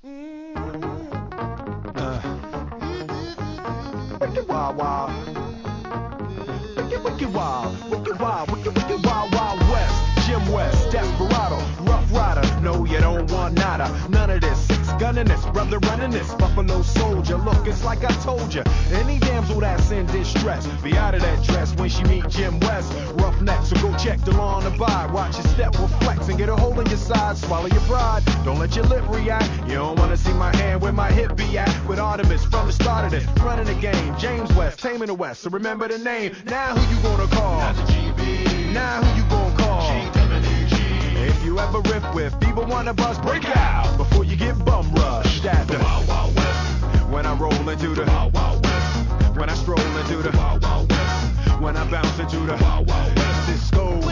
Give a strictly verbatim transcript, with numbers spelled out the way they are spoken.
Wicked wild, wild. Wicked, wicked wild. Wicked wild. Wicked, wicked wild, wild west. Jim West, Desperado, Rough Rider. No, you don't want nada. None of this. Six gunning this, brother running this. Buffalo Soldier. Look, it's like I told you. Any damsel that's in distress, be out of that dress when she meet Jim West. Roughneck, so go check the law on the abide. Watch your step will flex and get a hole in your side. Swallow your pride. Don't let your lip react. You don't wanna see my hand where my hip be at. With Artemis from the start of it, running the game. James West, taming the West. So remember the name. Now who you gonna call? Not the G B. Now who you gonna call? G W G. If you ever riff with feeble wanna bust, break out before you get bum rushed at The the Wild Wild West. when I roll into the The Wild Wild West. when I stroll into The the Wild Wild West. when I bounce into the Wild Wild West. Cisco.